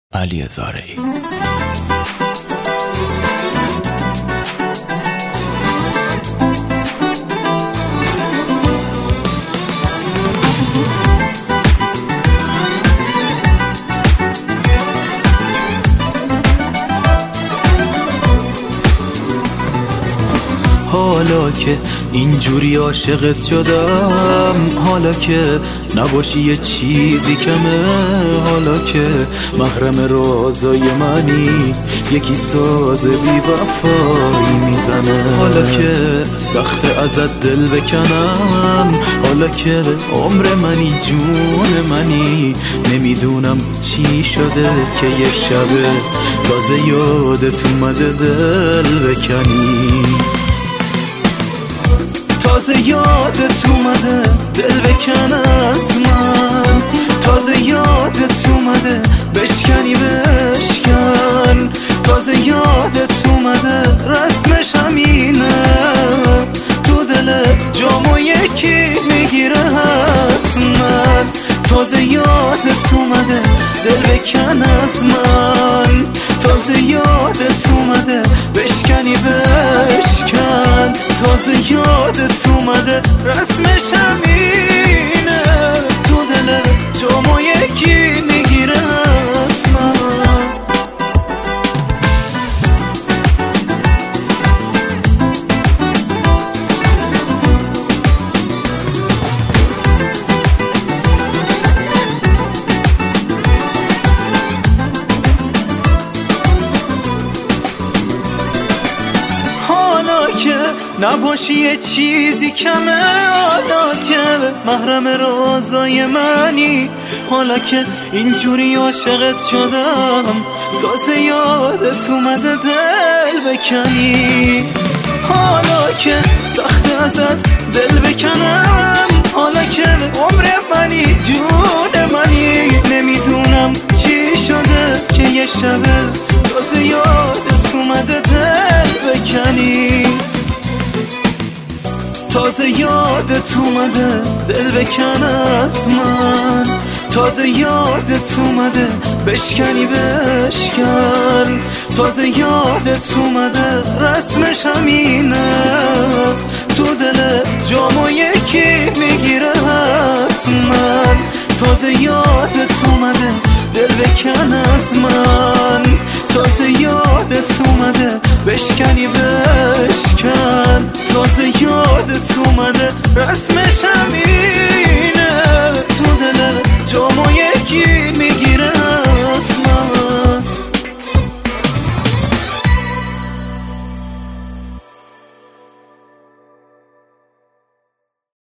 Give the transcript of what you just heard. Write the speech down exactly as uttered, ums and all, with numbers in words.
علی زارعی. حالا که اینجوری عاشقت شدم، حالا که نباشی یه چیزی کمه، حالا که محرم رازای منی، یکی ساز بی وفایی میزنه، حالا که سخت ازت دل بکنم، حالا که عمر منی جون منی، نمیدونم چی شده که یه شبه تازه یادت اومده دل بکنی، تازه یادت اومده دل بکن از من، تازه یادت اومده بشکنی بشکن، تازه یادت اومده رسمش همینه، تو دل جامو یکی میگیره حتما، تازه یادت اومده دل بکن از من، تازه یادت اومده بشکنی بشکن، تازه یادت اومده رسمش همینه، تو دل جامو یکی میگیره حتما. نباشی یه چیزی کمه، حالا که محرم رازای منی، حالا که اینجوری عاشقت شدم، تازه یادت اومده دل بکنی، حالا که سخت ازت دل بکنم، حالا که عمر منی جون منی، نمیدونم چی شده که یه شبه تازه یادت اومده دل بکنی، تازه یادت اومده دل بکن از من، تازه یادت اومده بشکنی بشکن، تازه یادت اومده رسمش همینه، تو دل جامو یکی میگیره حتما، تازه یادت اومده دل بکن از من، تازه یادت اومده بشکنی بشکن، تازه یادت اومده رسمش همینه، تو دل جامو